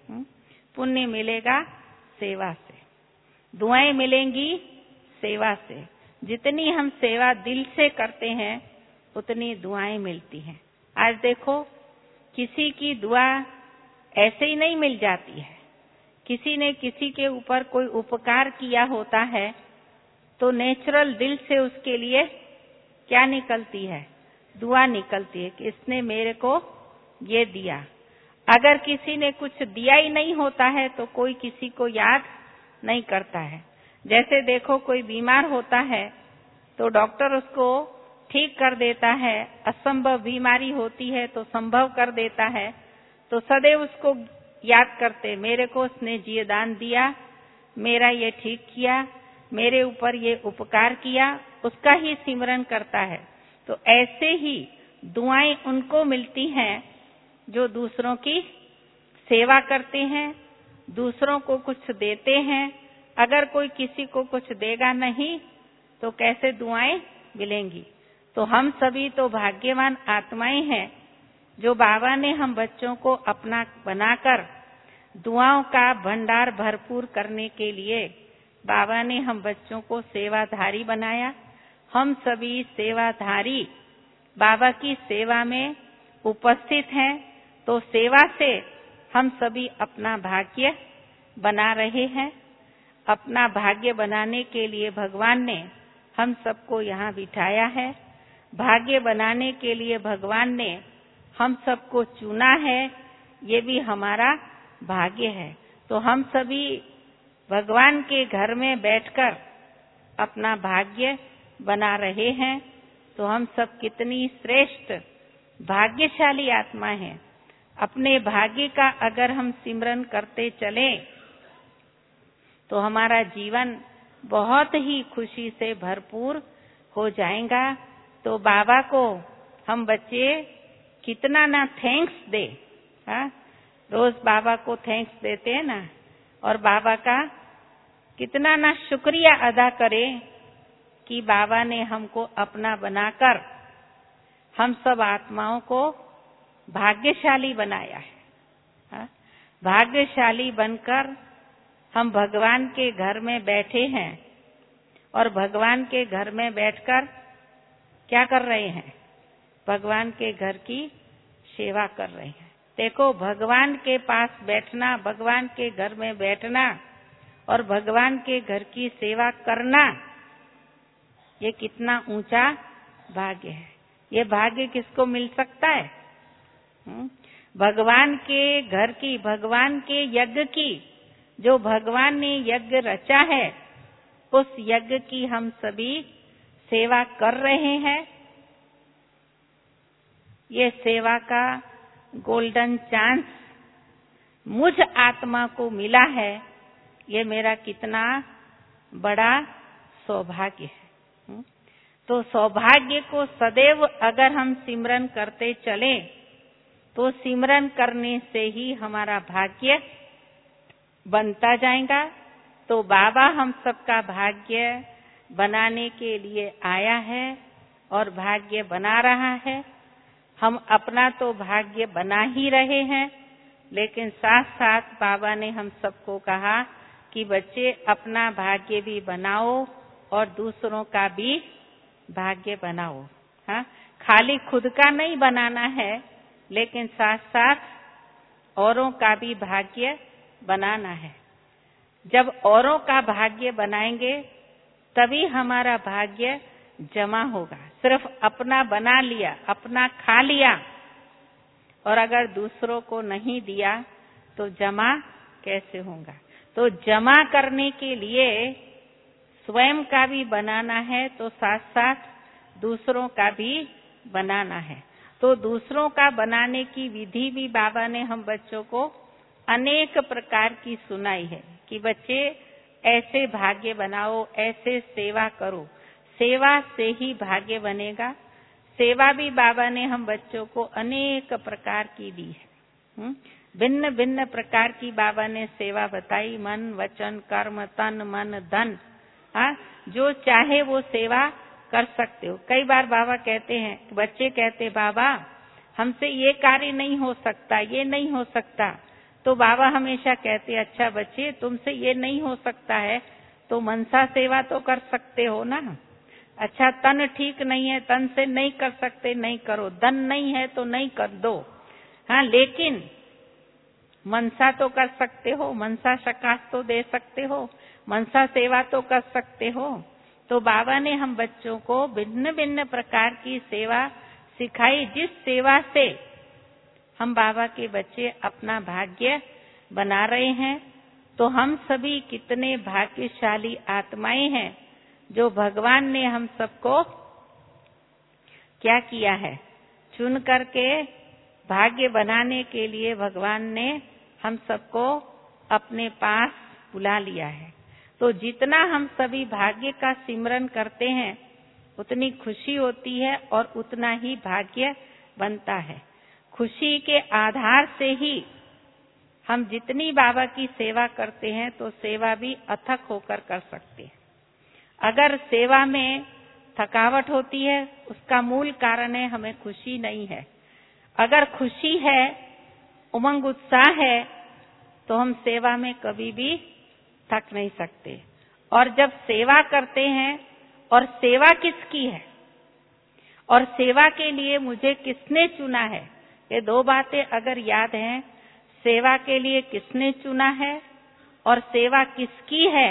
पुण्य मिलेगा सेवा से, दुआएं मिलेंगी सेवा से। जितनी हम सेवा दिल से करते हैं उतनी दुआएं मिलती हैं। आज देखो किसी की दुआ ऐसे ही नहीं मिल जाती है। किसी ने किसी के ऊपर कोई उपकार किया होता है तो नेचुरल दिल से उसके लिए क्या निकलती है? दुआ निकलती है कि इसने मेरे को ये दिया। अगर किसी ने कुछ दिया ही नहीं होता है तो कोई किसी को याद नहीं करता है। जैसे देखो कोई बीमार होता है तो डॉक्टर उसको ठीक कर देता है, असंभव बीमारी होती है तो संभव कर देता है, तो सदैव उसको याद करते, मेरे को उसने जीवदान दिया, मेरा ये ठीक किया, मेरे ऊपर ये उपकार किया, उसका ही सिमरन करता है। तो ऐसे ही दुआएं उनको मिलती हैं जो दूसरों की सेवा करते हैं, दूसरों को कुछ देते हैं। अगर कोई किसी को कुछ देगा नहीं तो कैसे दुआएं मिलेंगी? तो हम सभी तो भाग्यवान आत्माएं हैं जो बाबा ने हम बच्चों को अपना बनाकर दुआओं का भंडार भरपूर करने के लिए बाबा ने हम बच्चों को सेवाधारी बनाया। हम सभी सेवाधारी बाबा की सेवा में उपस्थित हैं। तो सेवा से हम सभी अपना भाग्य बना रहे हैं। अपना भाग्य बनाने के लिए भगवान ने हम सबको यहाँ बिठाया है। भाग्य बनाने के लिए भगवान ने हम सबको चुना है, ये भी हमारा भाग्य है। तो हम सभी भगवान के घर में बैठकर अपना भाग्य बना रहे हैं। तो हम सब कितनी श्रेष्ठ भाग्यशाली आत्मा हैं। अपने भाग्य का अगर हम सिमरन करते चलें तो हमारा जीवन बहुत ही खुशी से भरपूर हो जाएगा। तो बाबा को हम बच्चे कितना ना थैंक्स दे। हाँ, रोज बाबा को थैंक्स देते हैं ना, और बाबा का कितना ना शुक्रिया अदा करें कि बाबा ने हमको अपना बनाकर हम सब आत्माओं को भाग्यशाली बनाया है। हाँ? भाग्यशाली बनकर हम भगवान के घर में बैठे हैं और भगवान के घर में बैठकर क्या कर रहे हैं? भगवान के घर की सेवा कर रहे हैं। देखो, भगवान के पास बैठना, भगवान के घर में बैठना और भगवान के घर की सेवा करना, ये कितना ऊंचा भाग्य है। ये भाग्य किसको मिल सकता है? भगवान के घर की, भगवान के यज्ञ की, जो भगवान ने यज्ञ रचा है उस यज्ञ की हम सभी सेवा कर रहे हैं। ये सेवा का गोल्डन चांस मुझ आत्मा को मिला है। ये मेरा कितना बड़ा सौभाग्य है। तो सौभाग्य को सदैव अगर हम सिमरन करते चलें तो सिमरन करने से ही हमारा भाग्य बनता जाएगा। तो बाबा हम सबका भाग्य बनाने के लिए आया है और भाग्य बना रहा है। हम अपना तो भाग्य बना ही रहे हैं, लेकिन साथ साथ बाबा ने हम सबको कहा कि बच्चे अपना भाग्य भी बनाओ और दूसरों का भी भाग्य बनाओ। हाँ, खाली खुद का नहीं बनाना है, लेकिन साथ साथ औरों का भी भाग्य बनाना है। जब औरों का भाग्य बनाएंगे तभी हमारा भाग्य जमा होगा। सिर्फ अपना बना लिया, अपना खा लिया और अगर दूसरों को नहीं दिया तो जमा कैसे होगा? तो जमा करने के लिए स्वयं का भी बनाना है, तो साथ साथ दूसरों का भी बनाना है। तो दूसरों का बनाने की विधि भी बाबा ने हम बच्चों को अनेक प्रकार की सुनाई है कि बच्चे ऐसे भाग्य बनाओ, ऐसे सेवा करो, सेवा से ही भाग्य बनेगा। सेवा भी बाबा ने हम बच्चों को अनेक प्रकार की दी है। भिन्न भिन्न प्रकार की बाबा ने सेवा बताई, मन वचन कर्म तन मन धन। हाँ, जो चाहे वो सेवा कर सकते हो। कई बार बाबा कहते हैं, बच्चे कहते बाबा हमसे ये कार्य नहीं हो सकता, ये नहीं हो सकता, तो बाबा हमेशा कहते अच्छा बच्चे तुमसे ये नहीं हो सकता है तो मनसा सेवा तो कर सकते हो ना। अच्छा तन ठीक नहीं है, तन से नहीं कर सकते, नहीं करो। धन नहीं है तो नहीं कर दो। हाँ, लेकिन मनसा तो कर सकते हो, मनसा शकाश तो दे सकते हो, मनसा सेवा तो कर सकते हो। तो बाबा ने हम बच्चों को भिन्न भिन्न प्रकार की सेवा सिखाई, जिस सेवा से हम बाबा के बच्चे अपना भाग्य बना रहे हैं। तो हम सभी कितने भाग्यशाली आत्माएं हैं जो भगवान ने हम सबको क्या किया है, चुन करके भाग्य बनाने के लिए भगवान ने हम सबको अपने पास बुला लिया है। तो जितना हम सभी भाग्य का सिमरन करते हैं उतनी खुशी होती है और उतना ही भाग्य बनता है। खुशी के आधार से ही हम जितनी बाबा की सेवा करते हैं तो सेवा भी अथक होकर कर सकते हैं। अगर सेवा में थकावट होती है उसका मूल कारण है हमें खुशी नहीं है। अगर खुशी है, उमंग उत्साह है, तो हम सेवा में कभी भी थक नहीं सकते। और जब सेवा करते हैं, और सेवा किसकी है और सेवा के लिए मुझे किसने चुना है, ये दो बातें अगर याद हैं, सेवा के लिए किसने चुना है और सेवा किसकी है,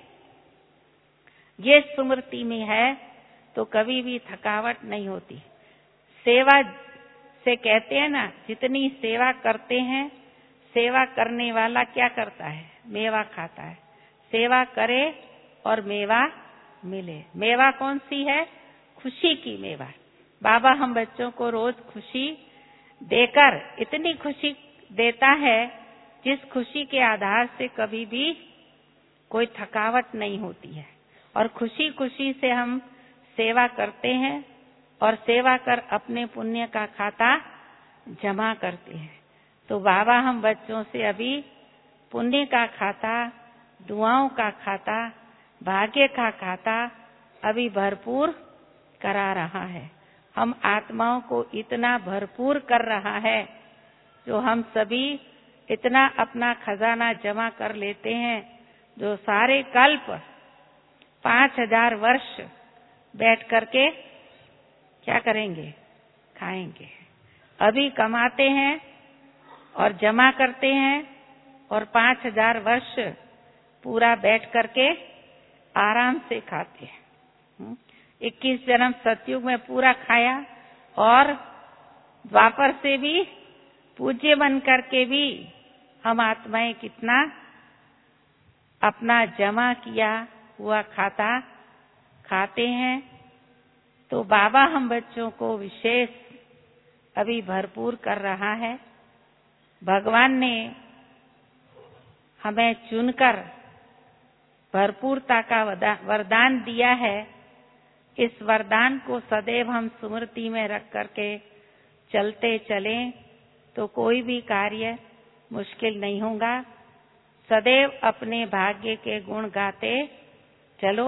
ये स्मृति में है तो कभी भी थकावट नहीं होती। सेवा से कहते हैं ना, जितनी सेवा करते हैं, सेवा करने वाला क्या करता है, मेवा खाता है। सेवा करे और मेवा मिले। मेवा कौन सी है, खुशी की मेवा। बाबा हम बच्चों को रोज खुशी देकर इतनी खुशी देता है जिस खुशी के आधार से कभी भी कोई थकावट नहीं होती है। और खुशी खुशी से हम सेवा करते हैं और सेवा कर अपने पुण्य का खाता जमा करते हैं। तो बाबा हम बच्चों से अभी पुण्य का खाता, दुआओं का खाता, भाग्य का खाता अभी भरपूर करा रहा है। हम आत्माओं को इतना भरपूर कर रहा है जो हम सभी इतना अपना खजाना जमा कर लेते हैं, जो सारे कल्प 5000 वर्ष बैठ करके क्या करेंगे, खाएंगे। अभी कमाते हैं और जमा करते हैं और 5000 वर्ष पूरा बैठ करके आराम से खाते हैं। 21 जन्म सतयुग में पूरा खाया और द्वापर से भी पूज्य बन करके भी हम आत्माएं कितना अपना जमा किया हुआ खाता खाते हैं। तो बाबा हम बच्चों को विशेष अभी भरपूर कर रहा है। भगवान ने हमें चुनकर भरपूरता का वरदान दिया है। इस वरदान को सदैव हम स्मृति में रख करके चलते चलें तो कोई भी कार्य मुश्किल नहीं होगा। सदैव अपने भाग्य के गुण गाते चलो।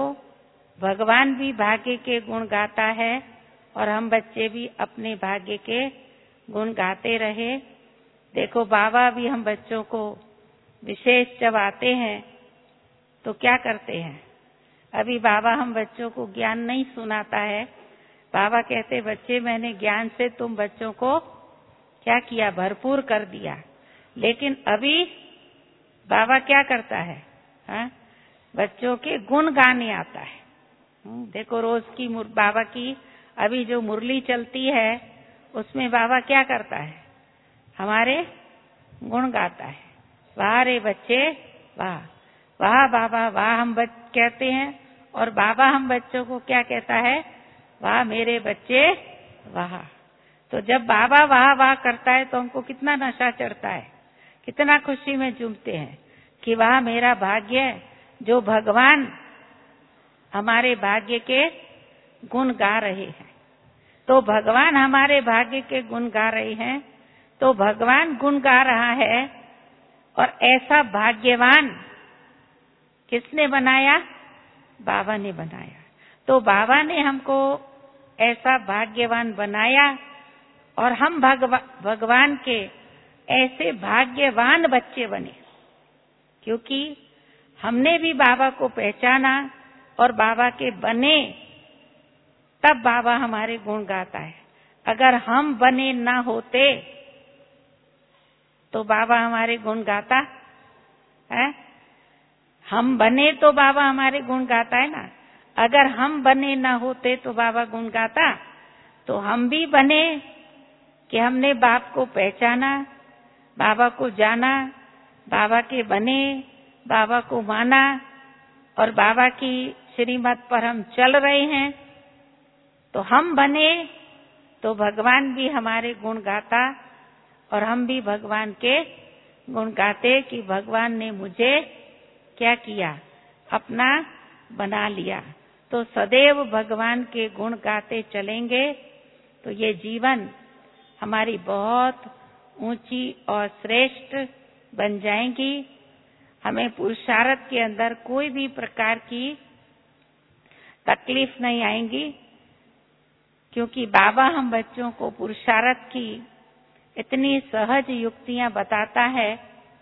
भगवान भी भाग्य के गुण गाता है और हम बच्चे भी अपने भाग्य के गुण गाते रहे। देखो बाबा भी हम बच्चों को विशेष जब आते हैं तो क्या करते हैं। अभी बाबा हम बच्चों को ज्ञान नहीं सुनाता है। बाबा कहते बच्चे मैंने ज्ञान से तुम बच्चों को क्या किया, भरपूर कर दिया। लेकिन अभी बाबा क्या करता है, बच्चों के गुण गाने आता है। देखो रोज की बाबा की अभी जो मुरली चलती है उसमें बाबा क्या करता है, हमारे गुण गाता है। वाह रे बच्चे वाह, वाह बाबा वाह हम कहते हैं। और बाबा हम बच्चों को क्या कहता है, वाह मेरे बच्चे वाह। तो जब बाबा वाह वाह करता है तो हमको कितना नशा चढ़ता है, कितना खुशी में झूमते हैं कि वाह मेरा भाग्य जो भगवान हमारे भाग्य के गुण गा रहे हैं। तो भगवान हमारे भाग्य के गुण गा रहे हैं, तो भगवान गुण गा रहा है। और ऐसा भाग्यवान किसने बनाया, बाबा ने बनाया। तो बाबा ने हमको ऐसा भाग्यवान बनाया और हम भगवान के ऐसे भाग्यवान बच्चे बने, क्योंकि हमने भी बाबा को पहचाना और बाबा के बने, तब बाबा हमारे गुण गाता है। अगर हम बने ना होते तो बाबा हमारे गुण गाता है। हम बने तो बाबा हमारे गुण गाता है ना। अगर हम बने ना होते तो बाबा गुण गाता। तो हम भी बने कि हमने बाप को पहचाना, बाबा को जाना, बाबा के बने, बाबा को माना और बाबा की श्रीमत पर हम चल रहे हैं। तो हम बने तो भगवान भी हमारे गुण गाता और हम भी भगवान के गुण गाते कि भगवान ने मुझे क्या किया, अपना बना लिया। तो सदैव भगवान के गुण गाते चलेंगे तो ये जीवन हमारी बहुत ऊंची और श्रेष्ठ बन जाएगी। हमें पुरुषार्थ के अंदर कोई भी प्रकार की तकलीफ नहीं आएगी, क्योंकि बाबा हम बच्चों को पुरुषार्थ की इतनी सहज युक्तियां बताता है,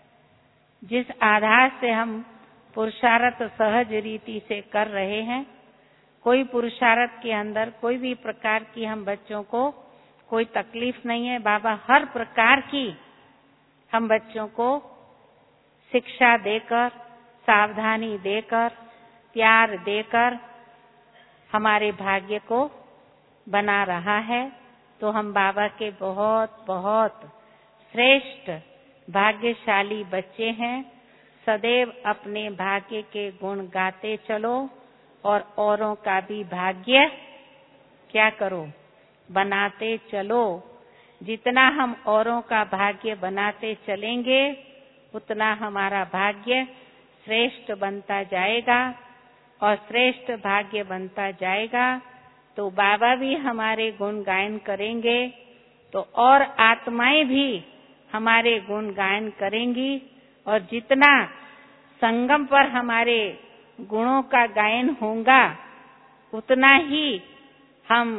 जिस आधार से हम पुरुषार्थ सहज रीति से कर रहे हैं। कोई पुरुषार्थ के अंदर कोई भी प्रकार की हम बच्चों को कोई तकलीफ नहीं है। बाबा हर प्रकार की हम बच्चों को शिक्षा देकर, सावधानी देकर, प्यार देकर हमारे भाग्य को बना रहा है। तो हम बाबा के बहुत बहुत श्रेष्ठ भाग्यशाली बच्चे हैं। सदैव अपने भाग्य के गुण गाते चलो और औरों का भी भाग्य क्या करो, बनाते चलो। जितना हम औरों का भाग्य बनाते चलेंगे उतना हमारा भाग्य श्रेष्ठ बनता जाएगा और श्रेष्ठ भाग्य बनता जाएगा। तो बाबा भी हमारे गुण गायन करेंगे तो और आत्माएं भी हमारे गुण गायन करेंगी। और जितना संगम पर हमारे गुणों का गायन होगा उतना ही हम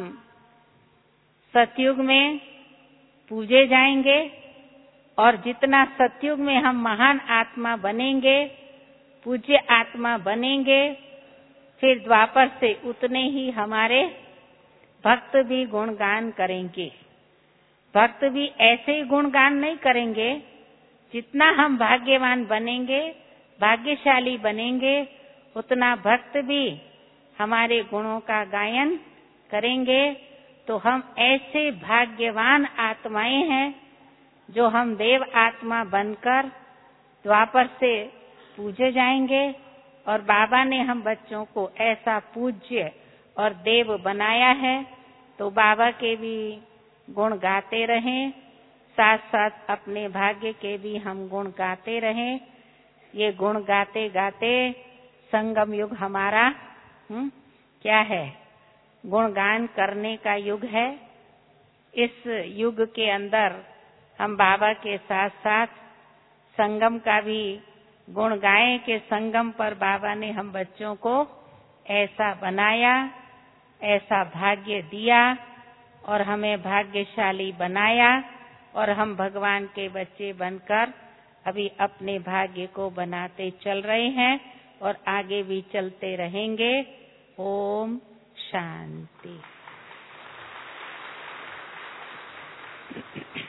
सतयुग में पूजे जाएंगे। और जितना सतयुग में हम महान आत्मा बनेंगे, पूज्य आत्मा बनेंगे, फिर द्वापर से उतने ही हमारे भक्त भी गुणगान करेंगे। भक्त भी ऐसे ही गुणगान नहीं करेंगे। जितना हम भाग्यवान बनेंगे, भाग्यशाली बनेंगे, उतना भक्त भी हमारे गुणों का गायन करेंगे। तो हम ऐसे भाग्यवान आत्माएं हैं जो हम देव आत्मा बनकर द्वापर से पूजे जाएंगे। और बाबा ने हम बच्चों को ऐसा पूज्य और देव बनाया है। तो बाबा के भी गुण गाते रहें, साथ साथ अपने भाग्य के भी हम गुण गाते रहें। ये गुण गाते गाते संगम युग हमारा क्या है, गुणगान करने का युग है। इस युग के अंदर हम बाबा के साथ साथ संगम का भी गुण गाएं कि संगम पर बाबा ने हम बच्चों को ऐसा बनाया, ऐसा भाग्य दिया और हमें भाग्यशाली बनाया और हम भगवान के बच्चे बनकर अभी अपने भाग्य को बनाते चल रहे हैं और आगे भी चलते रहेंगे। ओम शांति।